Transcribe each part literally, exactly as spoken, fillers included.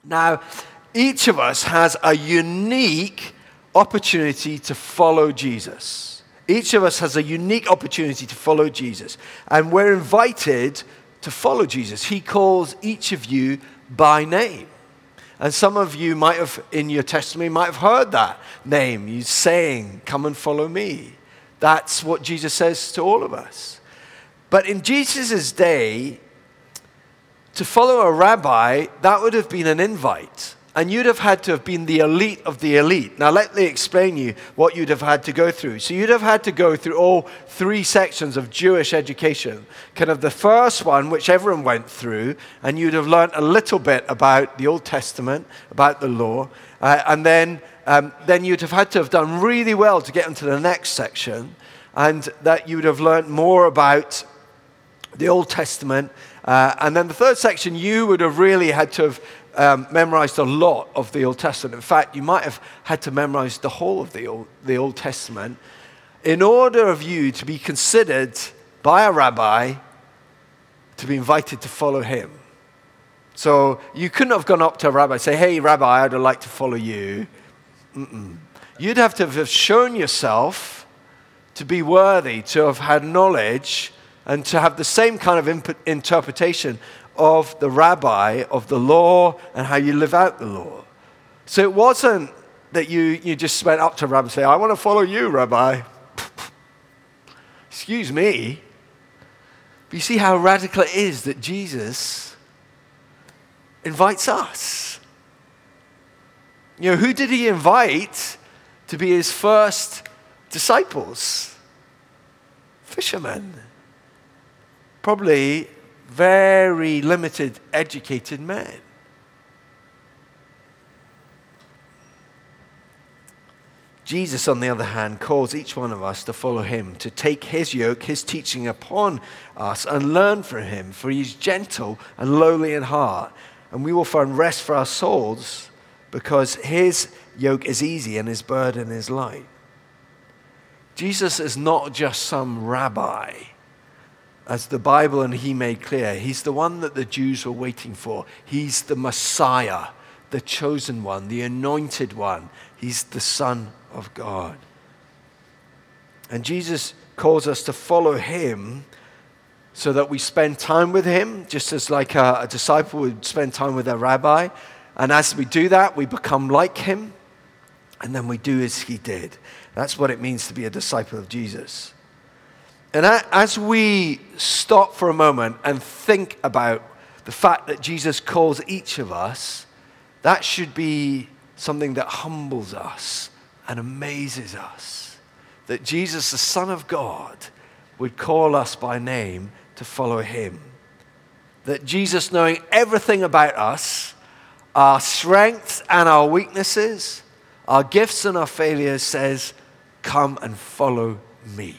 Now, each of us has a unique opportunity to follow Jesus. Each of us has a unique opportunity to follow Jesus. And we're invited to follow Jesus. He calls each of you by name. And some of you might have, in your testimony, might have heard that name. He's saying, come and follow me. That's what Jesus says to all of us. But in Jesus' day, to follow a rabbi, that would have been an invite. And you'd have had to have been the elite of the elite. Now, let me explain you what you'd have had to go through. So you'd have had to go through all three sections of Jewish education. Kind of the first one, which everyone went through, and you'd have learned a little bit about the Old Testament, about the law. Uh, and then, um, then you'd have had to have done really well to get into the next section, and that you'd have learned more about the Old Testament. Uh, and then the third section, you would have really had to have Um, memorized a lot of the Old Testament. In fact, you might have had to memorize the whole of the Old, the Old Testament in order of you to be considered by a rabbi to be invited to follow him. So you couldn't have gone up to a rabbi and say, hey, rabbi, I'd like to follow you. Mm-mm. You'd have to have shown yourself to be worthy, to have had knowledge, and to have the same kind of imp- interpretation of the rabbi, of the law, and how you live out the law. So it wasn't that you, you just went up to a rabbi and say, I want to follow you, rabbi. Excuse me. But you see how radical it is that Jesus invites us. You know, who did he invite to be his first disciples? Fishermen. Probably very limited, educated men. Jesus, on the other hand, calls each one of us to follow him, to take his yoke, his teaching upon us and learn from him, for he's gentle and lowly in heart, and we will find rest for our souls because his yoke is easy and his burden is light. Jesus is not just some rabbi. As the Bible and he made clear, he's the one that the Jews were waiting for. He's the Messiah, the chosen one, the anointed one. He's the Son of God. And Jesus calls us to follow him so that we spend time with him, just as like a, a disciple would spend time with a rabbi. And as we do that, we become like him, and then we do as he did. That's what it means to be a disciple of Jesus. And as we stop for a moment and think about the fact that Jesus calls each of us, that should be something that humbles us and amazes us. That Jesus, the Son of God, would call us by name to follow him. That Jesus, knowing everything about us, our strengths and our weaknesses, our gifts and our failures, says, come and follow me.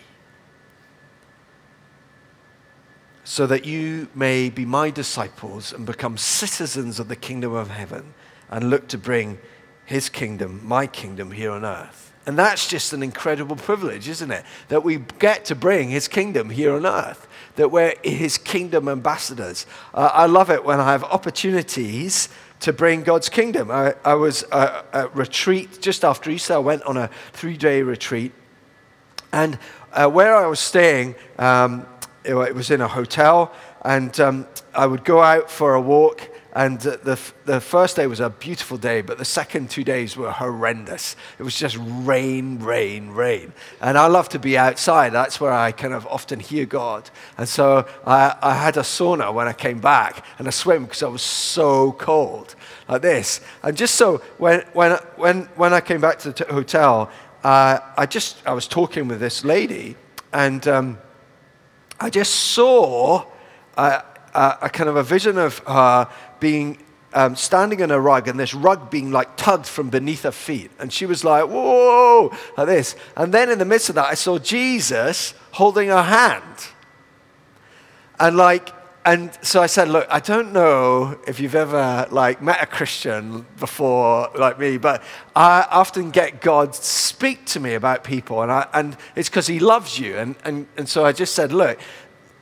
So that you may be my disciples and become citizens of the kingdom of heaven and look to bring his kingdom, my kingdom, here on earth. And that's just an incredible privilege, isn't it? That we get to bring his kingdom here on earth, that we're his kingdom ambassadors. Uh, I love it when I have opportunities to bring God's kingdom. I, I was uh, at retreat just after Easter. I went on a three-day retreat. And uh, where I was staying, um, it was in a hotel, and um, I would go out for a walk, and the the first day was a beautiful day, but the second two days were horrendous. It was just rain, rain, rain. And I love to be outside. That's where I kind of often hear God. And so I, I had a sauna when I came back, and a swim because I was so cold, like this. And just so when when when when I came back to the t- hotel, uh, I just I was talking with this lady, and um, I just saw a, a, a kind of a vision of her being um, standing on a rug, and this rug being like tugged from beneath her feet. And she was like, whoa, like this. And then in the midst of that, I saw Jesus holding her hand. And like, and so I said, look, I don't know if you've ever like met a Christian before like me, but I often get God speak to me about people, and I, and it's because he loves you. And, and, and so I just said, look,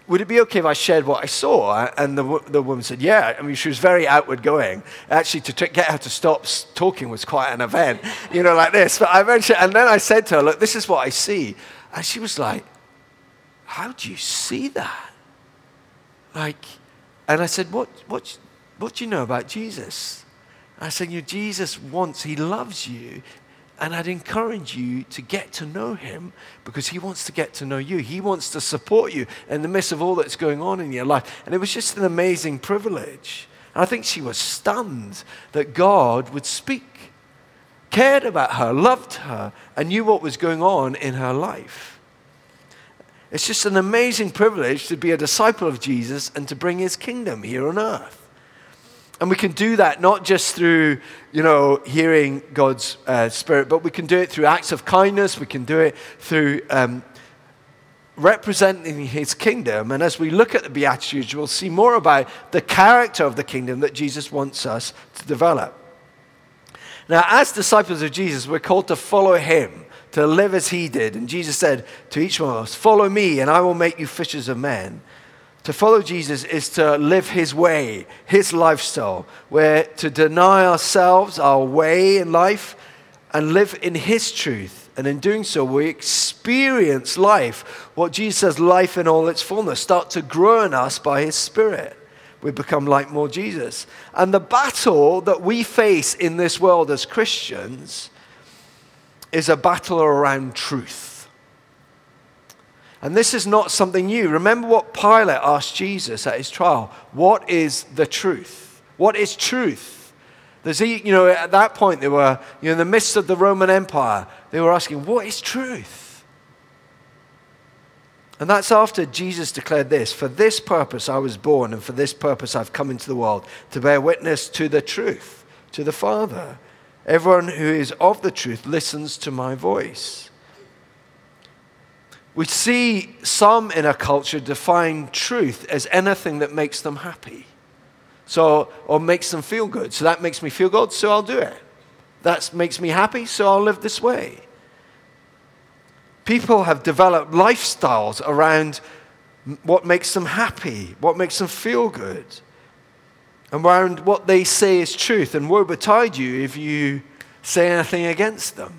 would it be okay if I shared what I saw? And the, the woman said, yeah. I mean, she was very outward going. Actually, to t- get her to stop talking was quite an event, you know, like this. But I mentioned, and then I said to her, look, this is what I see. And she was like, how do you see that? Like, and I said, what, what, what do you know about Jesus? I said, you, Jesus wants, he loves you. And I'd encourage you to get to know him because he wants to get to know you. He wants to support you in the midst of all that's going on in your life. And it was just an amazing privilege. And I think she was stunned that God would speak, cared about her, loved her, and knew what was going on in her life. It's just an amazing privilege to be a disciple of Jesus and to bring his kingdom here on earth. And we can do that not just through, you know, hearing God's uh, Spirit, but we can do it through acts of kindness. We can do it through um, representing his kingdom. And as we look at the Beatitudes, we'll see more about the character of the kingdom that Jesus wants us to develop. Now, as disciples of Jesus, we're called to follow him, to live as he did. And Jesus said to each one of us, follow me and I will make you fishers of men. To follow Jesus is to live his way, his lifestyle, where to deny ourselves, our way in life, and live in his truth. And in doing so, we experience life, what Jesus says, life in all its fullness, start to grow in us by his Spirit. We become like more Jesus. And the battle that we face in this world as Christians is a battle around truth. And this is not something new. Remember what Pilate asked Jesus at his trial. What is the truth? What is truth? There's, you know, at that point, they were, you know, in the midst of the Roman Empire, they were asking, what is truth? And that's after Jesus declared this, for this purpose I was born, and for this purpose I've come into the world, to bear witness to the truth, to the Father. Everyone who is of the truth listens to my voice. We see some in our culture define truth as anything that makes them happy. So, or makes them feel good. So that makes me feel good, so I'll do it. That makes me happy, so I'll live this way. People have developed lifestyles around what makes them happy, what makes them feel good, and around what they say is truth. And woe betide you if you say anything against them.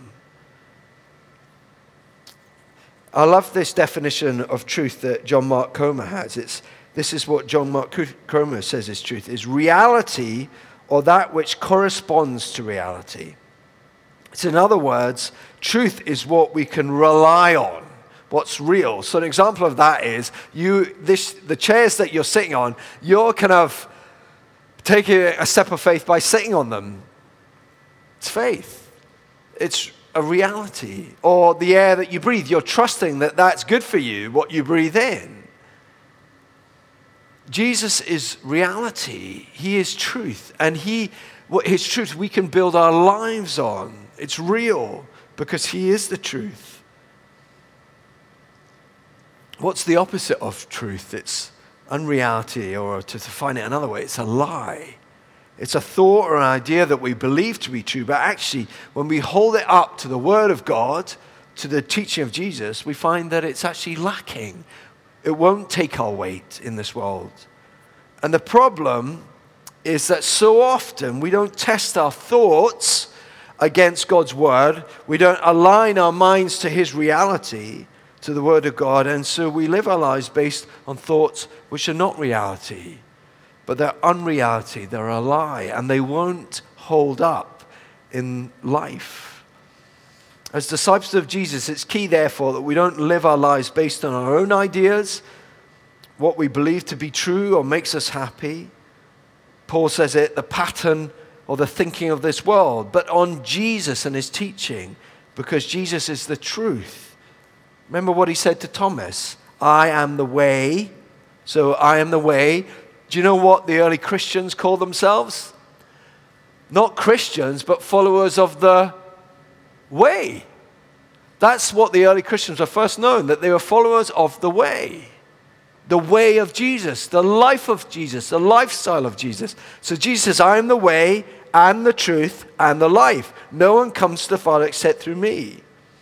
I love this definition of truth that John Mark Comer has. It's, this is what John Mark Comer says is truth, is reality or that which corresponds to reality. It's, in other words, truth is what we can rely on, what's real. So an example of that is you, this, the chairs that you're sitting on, you're kind of taking a step of faith by sitting on them. It's faith. It's a reality. Or the air that you breathe, you're trusting that that's good for you, what you breathe in. Jesus is reality. He is truth. And he, what his truth we can build our lives on. It's real because he is the truth. What's the opposite of truth? It's unreality, or to define it another way, it's a lie. It's a thought or an idea that we believe to be true, but actually, when we hold it up to the Word of God, to the teaching of Jesus, we find that it's actually lacking. It won't take our weight in this world. And the problem is that so often we don't test our thoughts against God's Word. We don't align our minds to His reality, to the Word of God, and so we live our lives based on thoughts which are not reality. But they're unreality, they're a lie, and they won't hold up in life. As disciples of Jesus, it's key, therefore, that we don't live our lives based on our own ideas, what we believe to be true or makes us happy. Paul says it, the pattern or the thinking of this world, but on Jesus and his teaching, because Jesus is the truth. Remember what he said to Thomas, I am the way, so I am the way. Do you know what the early Christians called themselves? Not Christians, but followers of the way. That's what the early Christians were first known, that they were followers of the way. The way of Jesus, the life of Jesus, the lifestyle of Jesus. So Jesus says, I am the way and the truth and the life. No one comes to the Father except through me.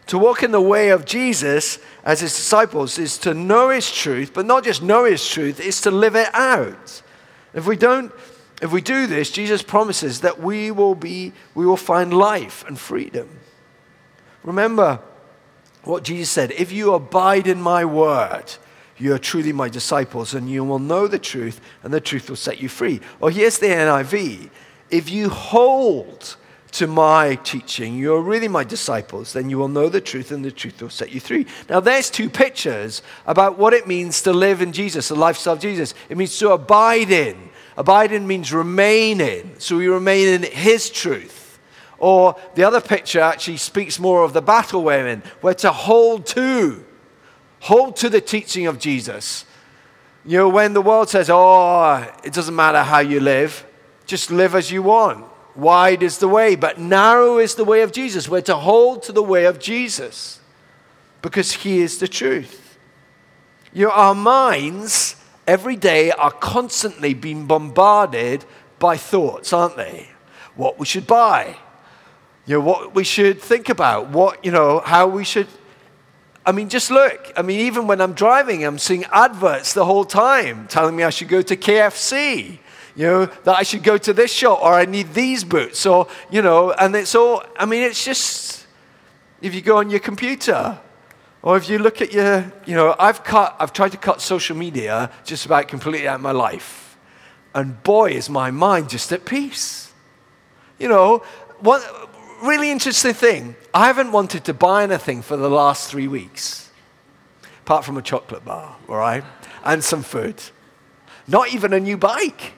To walk in the way of Jesus as his disciples is to know his truth, but not just know his truth, it's to live it out. If we don't, if we do this, Jesus promises that we will be, we will find life and freedom. Remember what Jesus said, if you abide in my word, you are truly my disciples, and you will know the truth, and the truth will set you free. Or here's the N I V, if you hold to my teaching, you are really my disciples, then you will know the truth, and the truth will set you free. Now there's two pictures about what it means to live in Jesus, the lifestyle of Jesus. It means to abide in. Abide in means remain in. So we remain in his truth. Or the other picture actually speaks more of the battle we're in. We're to hold to. Hold to the teaching of Jesus. You know, when the world says, oh, it doesn't matter how you live, just live as you want. Wide is the way, but narrow is the way of Jesus. We're to hold to the way of Jesus because he is the truth. You know, our minds every day are constantly being bombarded by thoughts, aren't they? What we should buy, you know, what we should think about, what, you know, how we should. I mean, just look. I mean, even when I'm driving, I'm seeing adverts the whole time telling me I should go to K F C. You know, that I should go to this shop, or I need these boots, or, you know, and it's all, I mean, it's just, if you go on your computer, or if you look at your, you know, I've cut, I've tried to cut social media just about completely out of my life. And boy, is my mind just at peace. You know, one really interesting thing, I haven't wanted to buy anything for the last three weeks, apart from a chocolate bar, all right, and some food. Not even a new bike.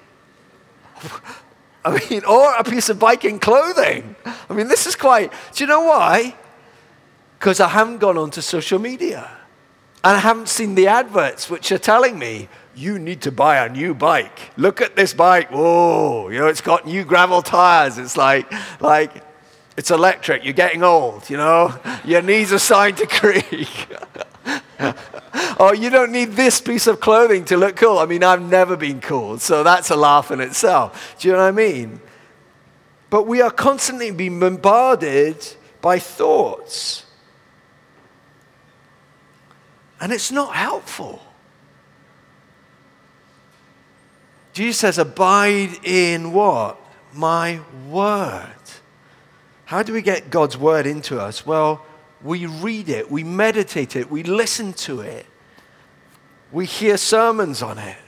I mean, or a piece of biking clothing. I mean, this is quite, do you know why? Because I haven't gone onto social media. And I haven't seen the adverts which are telling me, you need to buy a new bike. Look at this bike. Whoa, you know, it's got new gravel tires. It's like, like, it's electric. You're getting old, you know. Your knees are starting to creak. Oh, you don't need this piece of clothing to look cool. I mean, I've never been cool, so that's a laugh in itself. Do you know what I mean? But we are constantly being bombarded by thoughts. And it's not helpful. Jesus says, abide in what? My word. How do we get God's word into us? Well, we read it, we meditate it, we listen to it. We hear sermons on it.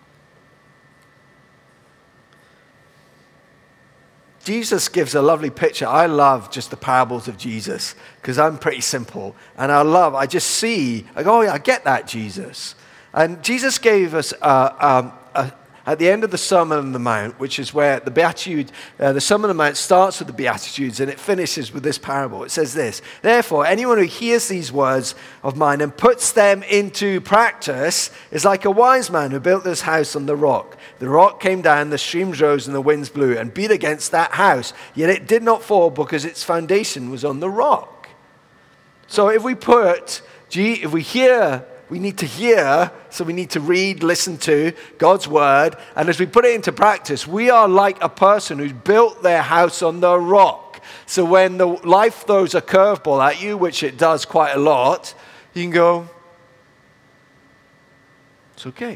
Jesus gives a lovely picture. I love just the parables of Jesus because I'm pretty simple. And I love, I just see, I go, oh yeah, I get that, Jesus. And Jesus gave us uh, um, a, at the end of the Sermon on the Mount, which is where the Beatitude, uh, the Sermon on the Mount starts with the Beatitudes and it finishes with this parable. It says this, therefore, anyone who hears these words of mine and puts them into practice is like a wise man who built this house on the rock. The rock came down, the streams rose, and the winds blew and beat against that house. Yet it did not fall because its foundation was on the rock. So if we put, if we hear, we need to hear, so we need to read, listen to God's word. And as we put it into practice, we are like a person who's built their house on the rock. So when the life throws a curveball at you, which it does quite a lot, you can go, it's okay.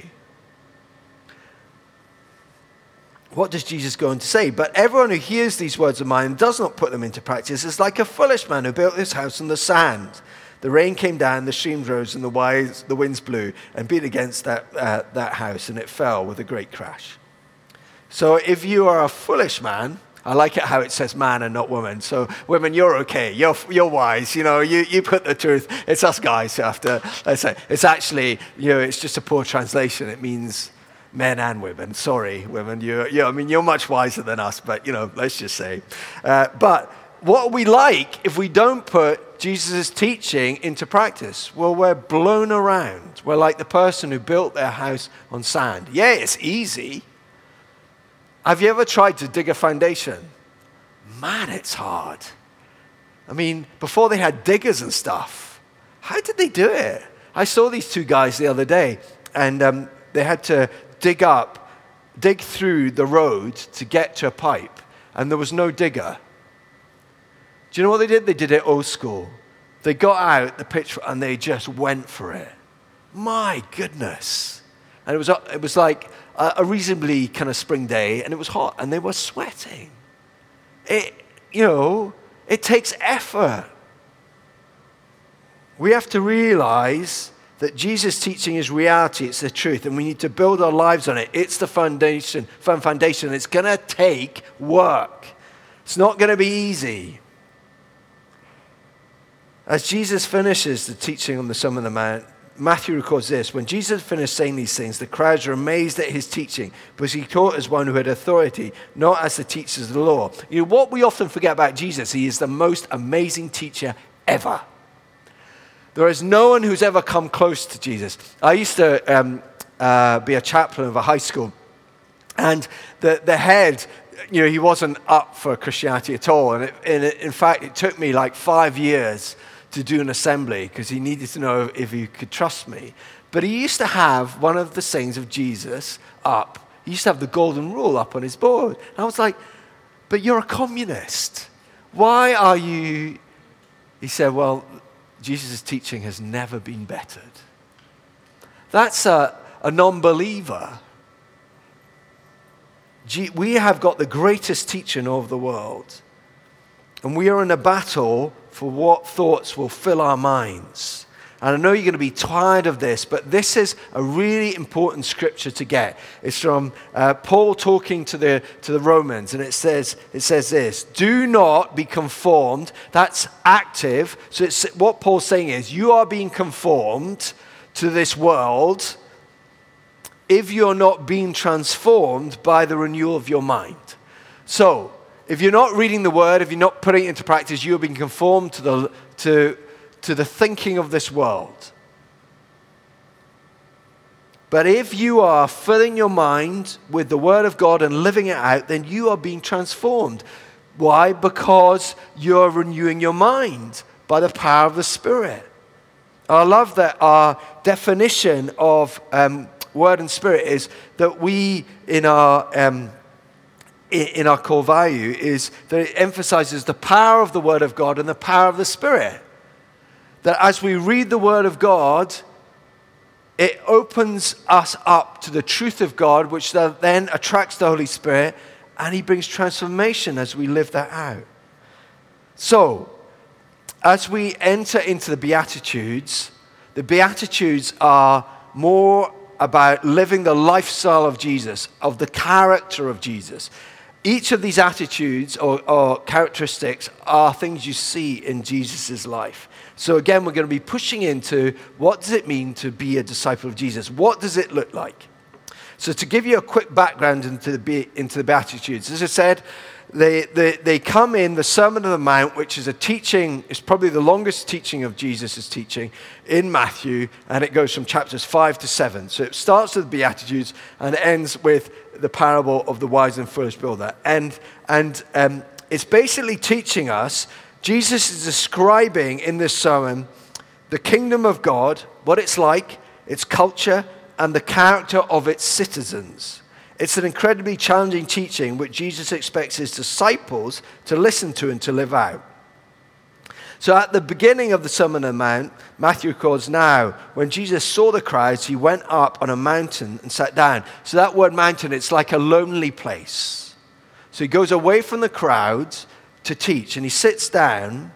What does Jesus go on to say? But everyone who hears these words of mine and does not put them into practice is like a foolish man who built his house on the sand. The rain came down, the streams rose, and the, wise, the winds blew and beat against that, uh, that house, and it fell with a great crash. So if you are a foolish man, I like it how it says man and not woman. So women, you're okay. You're, you're wise. You know, you, you put the truth. It's us guys who have to, let's say, it's actually, you know, it's just a poor translation. It means men and women. Sorry, women. You, you, I mean, you're much wiser than us, but, you know, let's just say. Uh, but what are we like if we don't put Jesus' teaching into practice? Well, we're blown around. We're like the person who built their house on sand. Yeah, it's easy. Have you ever tried to dig a foundation? Man, it's hard. I mean, before they had diggers and stuff, how did they do it? I saw these two guys the other day, and um, they had to dig up, dig through the road to get to a pipe, and there was no digger. Do you know what they did? They did it old school. They got out the pitchfork and they just went for it. My goodness. And it was, it was like a, a reasonably kind of spring day, and it was hot, and they were sweating. It, you know, it takes effort. We have to realize that Jesus' teaching is reality, it's the truth, and we need to build our lives on it. It's the foundation, firm foundation. It's going to take work. It's not going to be easy. As Jesus finishes the teaching on the Sermon on the Mount, Matthew records this: when Jesus finished saying these things, the crowds were amazed at his teaching, because he taught as one who had authority, not as the teachers of the law. You know, what we often forget about Jesus, he is the most amazing teacher ever. There is no one who's ever come close to Jesus. I used to um, uh, be a chaplain of a high school, and the, the head, you know, he wasn't up for Christianity at all. And, it, and it, in fact, it took me like five years to do an assembly because he needed to know if he could trust me. But he used to have one of the sayings of Jesus up. He used to have the golden rule up on his board. And I was like, but you're a communist. Why are you... He said, well, Jesus' teaching has never been bettered. That's a, a non-believer. We have got the greatest teacher in all of the world. And we are in a battle for what thoughts will fill our minds. And I know you're going to be tired of this, but this is a really important scripture to get. It's from uh, Paul talking to the to the Romans, and it says it says this: "Do not be conformed." That's active. So it's, what Paul's saying is, you are being conformed to this world if you're not being transformed by the renewal of your mind. So, if you're not reading the word, if you're not putting it into practice, you're being conformed to the to, to the thinking of this world. But if you are filling your mind with the word of God and living it out, then you are being transformed. Why? Because you're renewing your mind by the power of the Spirit. I love that our definition of um, word and spirit is that we, in our um, in our core value, is that it emphasizes the power of the Word of God and the power of the Spirit. That as we read the Word of God, it opens us up to the truth of God, which then attracts the Holy Spirit, and He brings transformation as we live that out. So, as we enter into the Beatitudes, the Beatitudes are more about living the lifestyle of Jesus, of the character of Jesus. Each of these attitudes or, or characteristics are things you see in Jesus' life. So again, we're going to be pushing into what does it mean to be a disciple of Jesus? What does it look like? So to give you a quick background into the, into the Beatitudes, as I said, they, they, they come in the Sermon on the Mount, which is a teaching, it's probably the longest teaching of Jesus' teaching in Matthew, and it goes from chapters five to seven. So it starts with the Beatitudes and ends with the parable of the wise and foolish builder. And, and um, it's basically teaching us, Jesus is describing in this sermon the kingdom of God, what it's like, its culture, and the character of its citizens. It's an incredibly challenging teaching which Jesus expects his disciples to listen to and to live out. So at the beginning of the Sermon on the Mount, Matthew records, now, when Jesus saw the crowds, he went up on a mountain and sat down. So that word mountain, it's like a lonely place. So he goes away from the crowds to teach, and he sits down,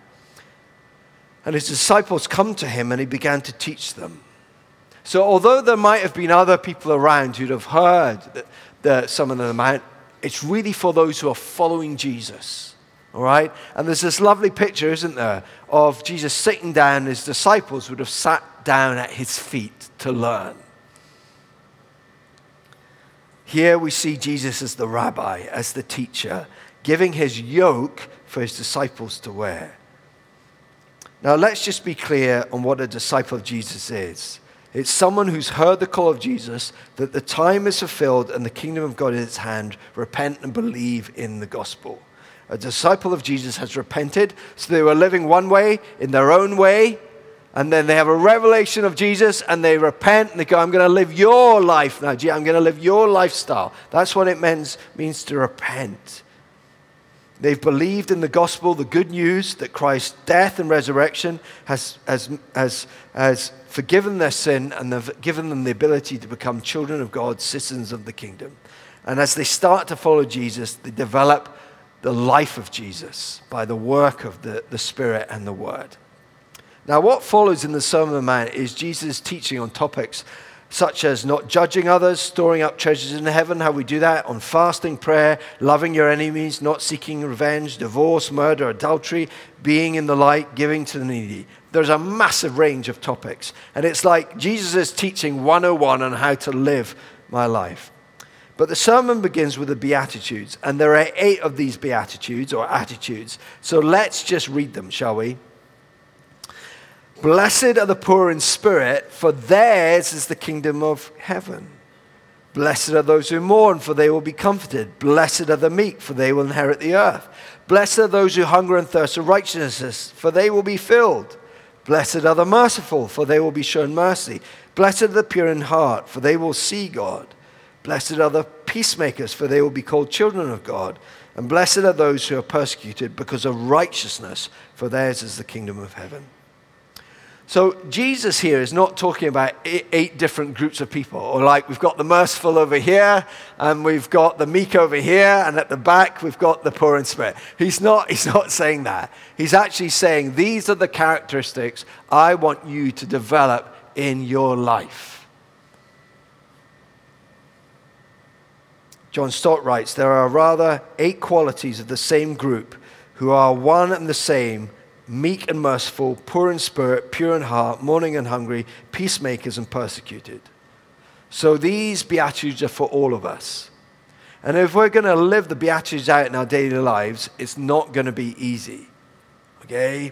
and his disciples come to him, and he began to teach them. So although there might have been other people around who'd have heard the, the Sermon on the Mount, it's really for those who are following Jesus. All right? And there's this lovely picture, isn't there, of Jesus sitting down. His disciples would have sat down at his feet to learn. Here we see Jesus as the rabbi, as the teacher, giving his yoke for his disciples to wear. Now let's just be clear on what a disciple of Jesus is. It's someone who's heard the call of Jesus, that the time is fulfilled and the kingdom of God is at hand. Repent and believe in the gospel. A disciple of Jesus has repented, so they were living one way, in their own way, and then they have a revelation of Jesus, and they repent, and they go, I'm going to live your life now. I'm going to live your lifestyle. That's what it means, means to repent. They've believed in the gospel, the good news that Christ's death and resurrection has, has, has, has forgiven their sin and have given them the ability to become children of God, citizens of the kingdom. And as they start to follow Jesus, they develop the life of Jesus by the work of the, the Spirit and the Word. Now, what follows in the Sermon on the Mount is Jesus' teaching on topics such as not judging others, storing up treasures in heaven, how we do that, on fasting, prayer, loving your enemies, not seeking revenge, divorce, murder, adultery, being in the light, giving to the needy. There's a massive range of topics. And it's like Jesus is teaching one oh one on how to live my life. But the sermon begins with the Beatitudes, and there are eight of these Beatitudes, or attitudes. So let's just read them, shall we? Blessed are the poor in spirit, for theirs is the kingdom of heaven. Blessed are those who mourn, for they will be comforted. Blessed are the meek, for they will inherit the earth. Blessed are those who hunger and thirst for righteousness, for they will be filled. Blessed are the merciful, for they will be shown mercy. Blessed are the pure in heart, for they will see God. Blessed are the peacemakers, for they will be called children of God. And blessed are those who are persecuted because of righteousness, for theirs is the kingdom of heaven. So Jesus here is not talking about eight, eight different groups of people, or like we've got the merciful over here, and we've got the meek over here, and at the back we've got the poor in spirit. He's not, he's not saying that. He's actually saying these are the characteristics I want you to develop in your life. John Stott writes, there are rather eight qualities of the same group who are one and the same, meek and merciful, poor in spirit, pure in heart, mourning and hungry, peacemakers and persecuted. So these Beatitudes are for all of us. And if we're going to live the Beatitudes out in our daily lives, it's not going to be easy. Okay?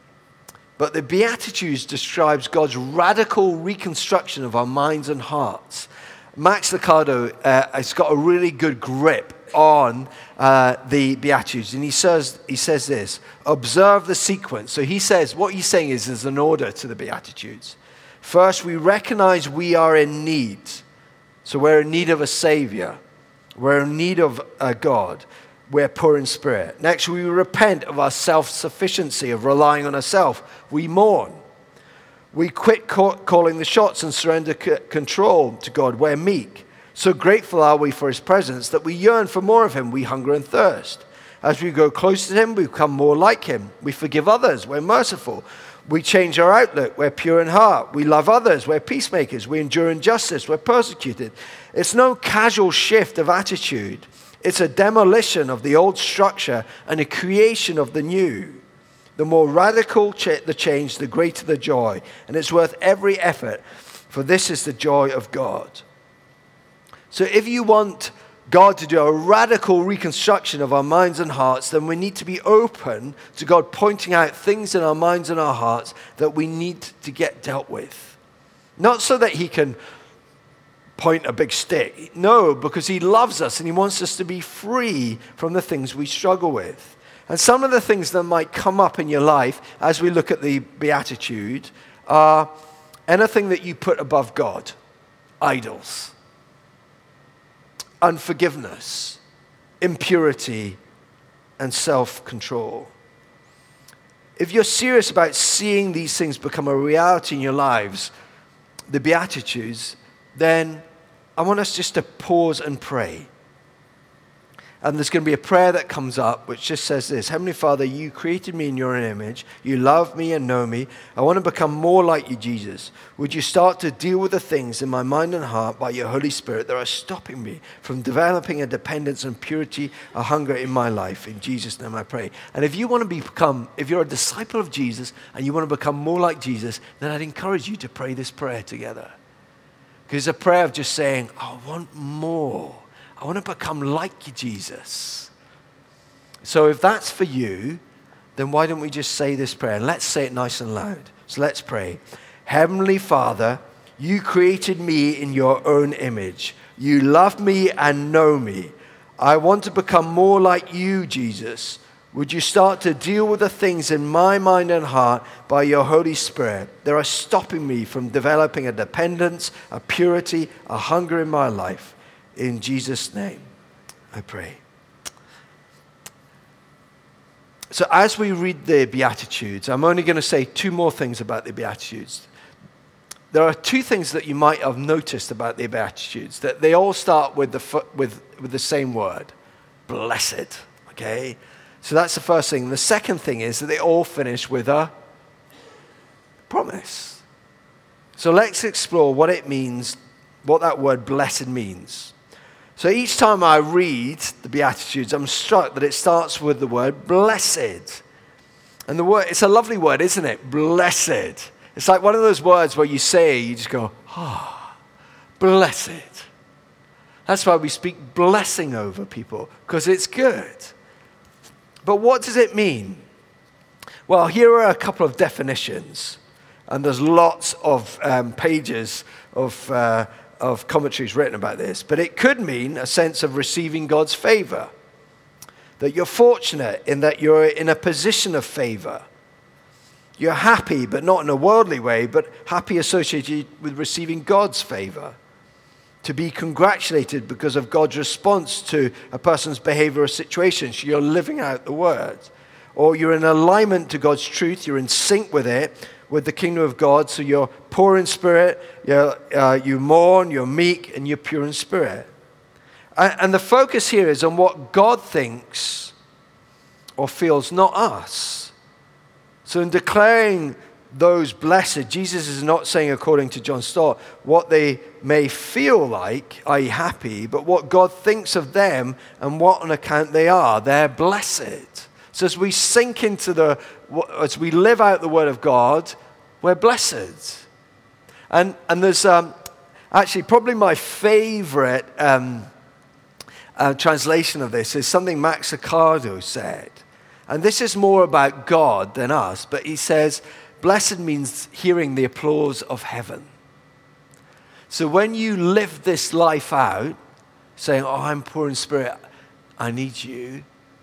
But the Beatitudes describes God's radical reconstruction of our minds and hearts. Max Lucado uh, has got a really good grip on uh, the Beatitudes, and he says he says this: observe the sequence. So he says what he's saying is there's an order to the Beatitudes. First, we recognize we are in need, so we're in need of a Savior. We're in need of a God. We're poor in spirit. Next, we repent of our self-sufficiency, of relying on ourselves. We mourn. We quit ca- calling the shots and surrender c- control to God. We're meek. So grateful are we for his presence that we yearn for more of him. We hunger and thirst. As we grow closer to him, we become more like him. We forgive others. We're merciful. We change our outlook. We're pure in heart. We love others. We're peacemakers. We endure injustice. We're persecuted. It's no casual shift of attitude. It's a demolition of the old structure and a creation of the new. The more radical ch- the change, the greater the joy. And it's worth every effort, for this is the joy of God. So if you want God to do a radical reconstruction of our minds and hearts, then we need to be open to God pointing out things in our minds and our hearts that we need to get dealt with. Not so that he can point a big stick. No, because he loves us and he wants us to be free from the things we struggle with. And some of the things that might come up in your life as we look at the Beatitude are anything that you put above God, idols, unforgiveness, impurity, and self-control. If you're serious about seeing these things become a reality in your lives, the Beatitudes, then I want us just to pause and pray. And there's going to be a prayer that comes up which just says this: Heavenly Father, you created me in your own image. You love me and know me. I want to become more like you, Jesus. Would you start to deal with the things in my mind and heart by your Holy Spirit that are stopping me from developing a dependence and purity, a hunger in my life? In Jesus' name I pray. And if you want to become, if you're a disciple of Jesus and you want to become more like Jesus, then I'd encourage you to pray this prayer together. Because it's a prayer of just saying, I want more. I want to become like you, Jesus. So if that's for you, then why don't we just say this prayer? And let's say it nice and loud. So let's pray. Heavenly Father, you created me in your own image. You love me and know me. I want to become more like you, Jesus. Would you start to deal with the things in my mind and heart by your Holy Spirit that are stopping me from developing a dependence, a purity, a hunger in my life? In Jesus' name, I pray. So as we read the Beatitudes, I'm only going to say two more things about the Beatitudes. There are two things that you might have noticed about the Beatitudes, that they all start with the, with, with the same word, blessed, okay? So that's the first thing. The second thing is that they all finish with a promise. So let's explore what it means, what that word blessed means. So each time I read the Beatitudes, I'm struck that it starts with the word blessed. And the word, it's a lovely word, isn't it? Blessed. It's like one of those words where you say, you just go, ah, oh, blessed. That's why we speak blessing over people, because it's good. But what does it mean? Well, here are a couple of definitions. And there's lots of um, pages of uh, of commentaries written about this, but it could mean a sense of receiving God's favor, that you're fortunate in that you're in a position of favor. You're happy, but not in a worldly way, but happy associated with receiving God's favor. To be congratulated because of God's response to a person's behavior or situation. So you're living out the word. Or you're in alignment to God's truth, you're in sync with it, with the kingdom of God, so you're poor in spirit, you're, uh, you mourn, you're meek, and you're pure in spirit. And, and the focus here is on what God thinks or feels, not us. So in declaring those blessed, Jesus is not saying, according to John Stott, what they may feel like, that is happy, but what God thinks of them and what on account they are. They're blessed. So as we sink into the, as we live out the word of God, we're blessed. And and there's um, actually probably my favorite um, uh, translation of this is something Max Lucado said. And this is more about God than us, but he says, blessed means hearing the applause of heaven. So when you live this life out, saying, oh, I'm poor in spirit, I need you,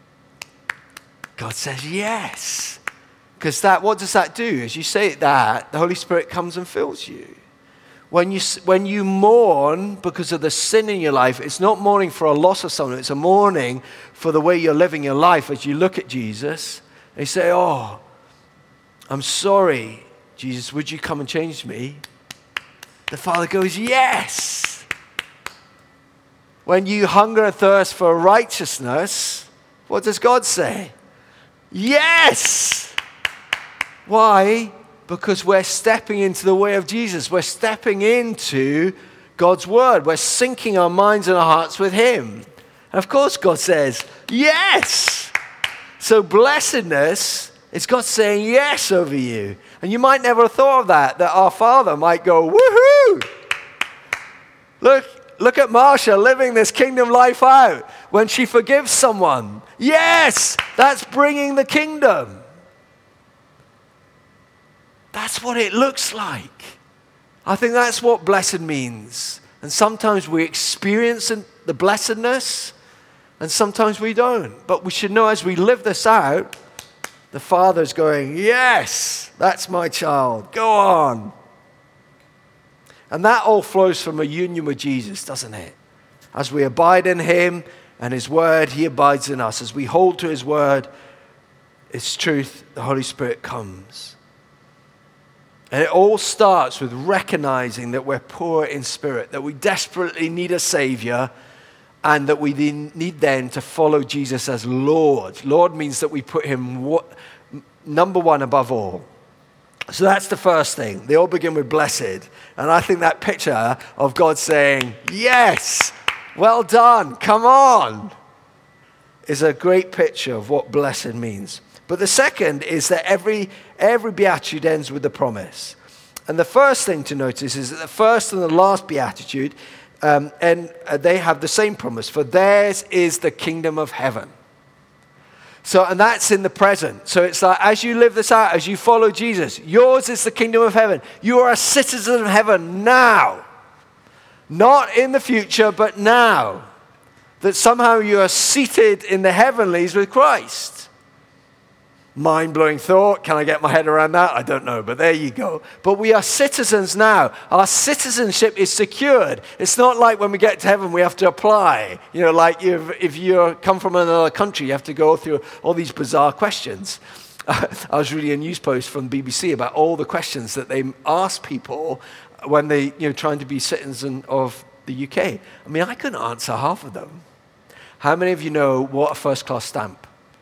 God says yes. Because that, what does that do? As you say that, the Holy Spirit comes and fills you. When you, when you mourn because of the sin in your life, it's not mourning for a loss of someone. It's a mourning for the way you're living your life as you look at Jesus. And you say, oh, I'm sorry, Jesus, would you come and change me? The Father goes, yes. When you hunger and thirst for righteousness, what does God say? Yes! Why? Because we're stepping into the way of Jesus. We're stepping into God's word. We're syncing our minds and our hearts with him. And of course God says, yes! So blessedness is God saying yes over you. And you might never have thought of that, that our Father might go, woohoo! Look, look at Marsha living this kingdom life out. When she forgives someone, yes, that's bringing the kingdom. That's what it looks like. I think that's what blessed means. And sometimes we experience the blessedness, and sometimes we don't. But we should know as we live this out, the Father's going, yes, that's my child. Go on. And that all flows from a union with Jesus, doesn't it? As we abide in him and his word, he abides in us. As we hold to his word, its truth, the Holy Spirit comes. And it all starts with recognizing that we're poor in spirit, that we desperately need a Savior, and that we need then to follow Jesus as Lord. Lord means that we put him number one above all. So that's the first thing. They all begin with blessed. And I think that picture of God saying, yes, well done, come on, is a great picture of what blessed means. But the second is that every, every beatitude ends with a promise. And the first thing to notice is that the first and the last beatitude, um, and uh, they have the same promise. For theirs is the kingdom of heaven. So, and that's in the present. So it's like, as you live this out, as you follow Jesus, yours is the kingdom of heaven. You are a citizen of heaven now. Not in the future, but now. That somehow you are seated in the heavenlies with Christ. Mind-blowing thought. Can I get my head around that? I don't know, but there you go. But we are citizens now. Our citizenship is secured. It's not like when we get to heaven we have to apply. You know, like if, if you come from another country, you have to go through all these bizarre questions. I was reading a news post from the B B C about all the questions that they ask people when they, you know, trying to be citizens of the U K. I mean, I couldn't answer half of them. How many of you know what a first-class stamp?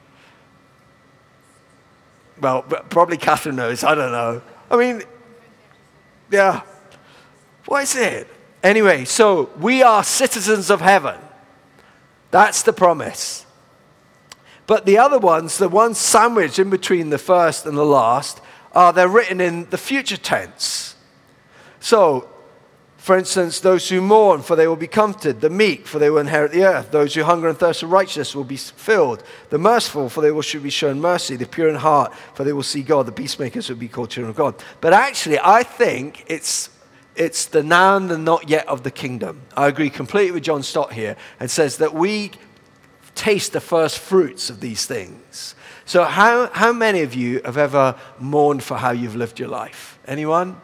Well, probably Catherine knows. I don't know. I mean, yeah. What is it? Anyway, so we are citizens of heaven. That's the promise. But the other ones, the ones sandwiched in between the first and the last, are they're written in the future tense. So, for instance, those who mourn, for they will be comforted. The meek, for they will inherit the earth. Those who hunger and thirst for righteousness will be filled. The merciful, for they will should be shown mercy. The pure in heart, for they will see God. The peacemakers will be called children of God. But actually, I think it's it's the now and the not yet of the kingdom. I agree completely with John Stott here, and says that we taste the first fruits of these things. So how, how many of you have ever mourned for how you've lived your life? Anyone?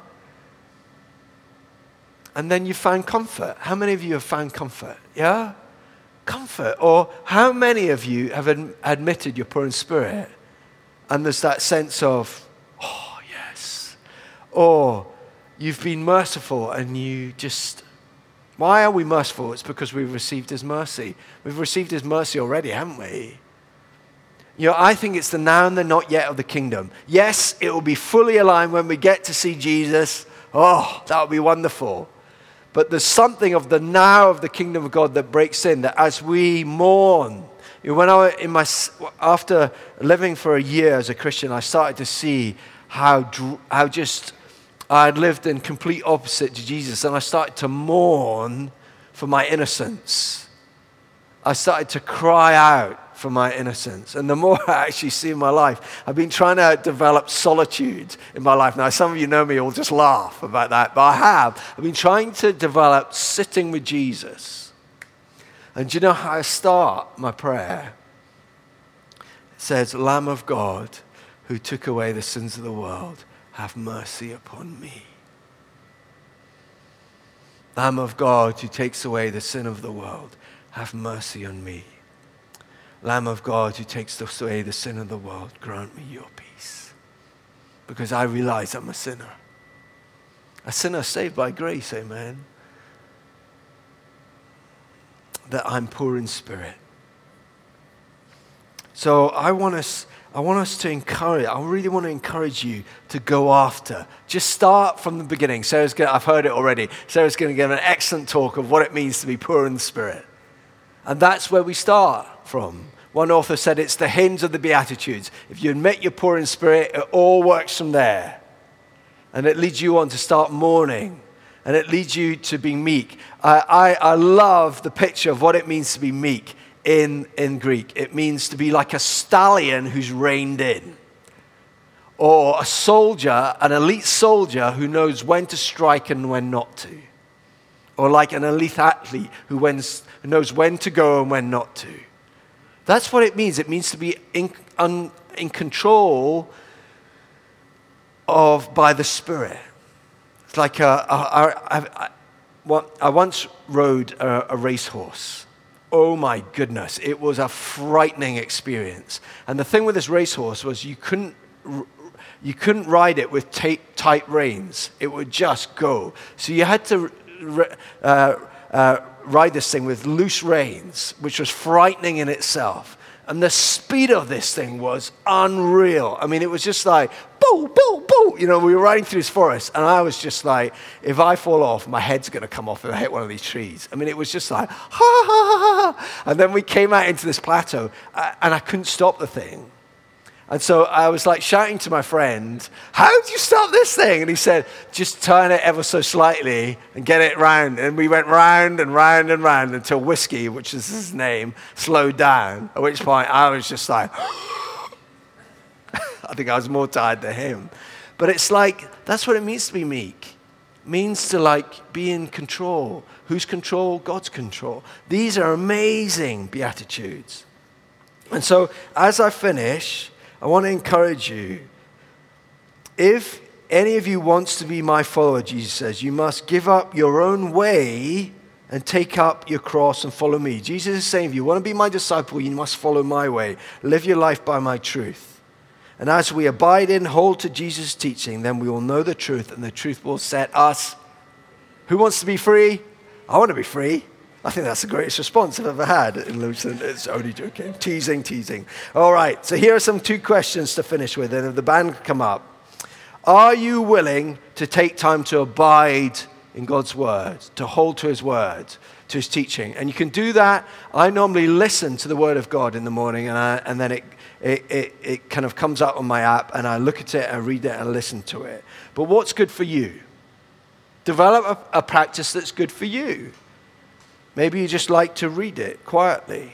And then you found comfort. How many of you have found comfort? Yeah? Comfort. Or how many of you have ad- admitted you're poor in spirit? And there's that sense of, oh, yes. Or you've been merciful and you just, why are we merciful? It's because we've received his mercy. We've received his mercy already, haven't we? You know, I think it's the now and the not yet of the kingdom. Yes, it will be fully aligned when we get to see Jesus. Oh, that will be wonderful. But there's something of the now of the kingdom of God that breaks in, that as we mourn. You know, when I in my after living for a year as a Christian, I started to see how how just I had lived in complete opposite to Jesus, and I started to mourn for my innocence. I started to cry out for my innocence. And the more I actually see in my life, I've been trying to develop solitude in my life. Now, some of you know me will just laugh about that, but I have. I've been trying to develop sitting with Jesus. And do you know how I start my prayer? It says, Lamb of God, who took away the sins of the world, have mercy upon me. Lamb of God, who takes away the sin of the world, have mercy on me. Lamb of God, who takes away the sin of the world, grant me your peace. Because I realize I'm a sinner. A sinner saved by grace, amen. That I'm poor in spirit. So I want us, I want us to encourage, I really want to encourage you to go after. Just start from the beginning. Sarah's gonna, I've heard it already. Sarah's going to give an excellent talk of what it means to be poor in spirit. And that's where we start from. One author said it's the hinge of the Beatitudes. If you admit you're poor in spirit, it all works from there. And it leads you on to start mourning. And it leads you to be meek. I, I, I love the picture of what it means to be meek in, in Greek. It means to be like a stallion who's reined in. Or a soldier, an elite soldier who knows when to strike and when not to. Or like an elite athlete who, wins, who knows when to go and when not to. That's what it means. It means to be in, un, in control of by the Spirit. It's like a, a, a, a, a, I once rode a, a racehorse. Oh my goodness, it was a frightening experience. And the thing with this racehorse was you couldn't you couldn't ride it with tight, tight reins. It would just go. So you had to uh, uh, ride this thing with loose reins, which was frightening in itself. And the speed of this thing was unreal. I mean, it was just like, boo, boo, boo. You know, we were riding through this forest, and I was just like, if I fall off, my head's going to come off if I hit one of these trees. I mean, it was just like, ha, ha, ha, ha. And then we came out into this plateau, uh, and I couldn't stop the thing. And so I was like shouting to my friend, how do you stop this thing? And he said, just turn it ever so slightly and get it round. And we went round and round and round until Whiskey, which is his name, slowed down. At which point I was just like, I think I was more tired than him. But it's like, that's what it means to be meek. It means to like be in control. Whose control? God's control. These are amazing Beatitudes. And so as I finish, I want to encourage you. If any of you wants to be my follower, Jesus says, you must give up your own way and take up your cross and follow me. Jesus is saying, if you want to be my disciple, you must follow my way. Live your life by my truth. And as we abide in, hold to Jesus' teaching, then we will know the truth, and the truth will set us. Who wants to be free? I want to be free. I think that's the greatest response I've ever had in Luton. It's only joking. Teasing, teasing. All right, so here are some two questions to finish with, and if the band can come up. Are you willing to take time to abide in God's word, to hold to his word, to his teaching? And you can do that. I normally listen to the word of God in the morning, and, I, and then it, it, it, it kind of comes up on my app, and I look at it, and read it, and listen to it. But what's good for you? Develop a, a practice that's good for you. Maybe you just like to read it quietly.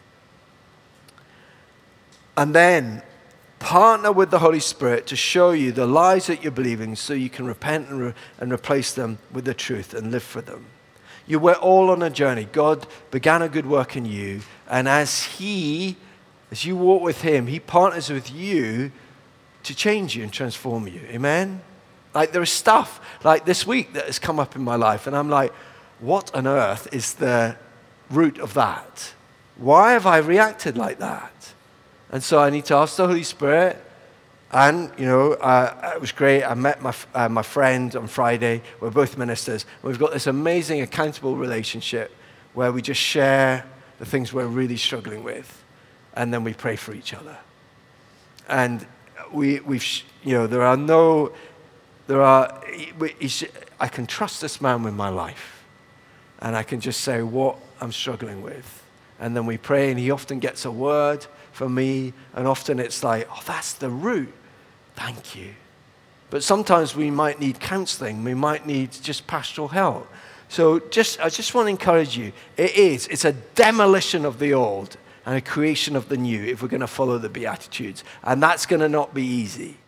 And then partner with the Holy Spirit to show you the lies that you're believing so you can repent and, re- and replace them with the truth and live for them. You were all on a journey. God began a good work in you, and as he, as you walk with him, he partners with you to change you and transform you. Amen? Like there is stuff like this week that has come up in my life, and I'm like, what on earth is the root of that? Why have I reacted like that? And so I need to ask the Holy Spirit. And, you know, uh, it was great. I met my uh, my friend on Friday. We're both ministers. We've got this amazing accountable relationship where we just share the things we're really struggling with, and then we pray for each other. And we, we've, you know, there are no, there are, I can trust this man with my life. And I can just say what I'm struggling with. And then we pray, and he often gets a word for me, and often it's like, oh, that's the root. Thank you. But sometimes we might need counseling. We might need just pastoral help. So just, I just want to encourage you. It is. It's a demolition of the old and a creation of the new if we're going to follow the Beatitudes. And that's going to not be easy.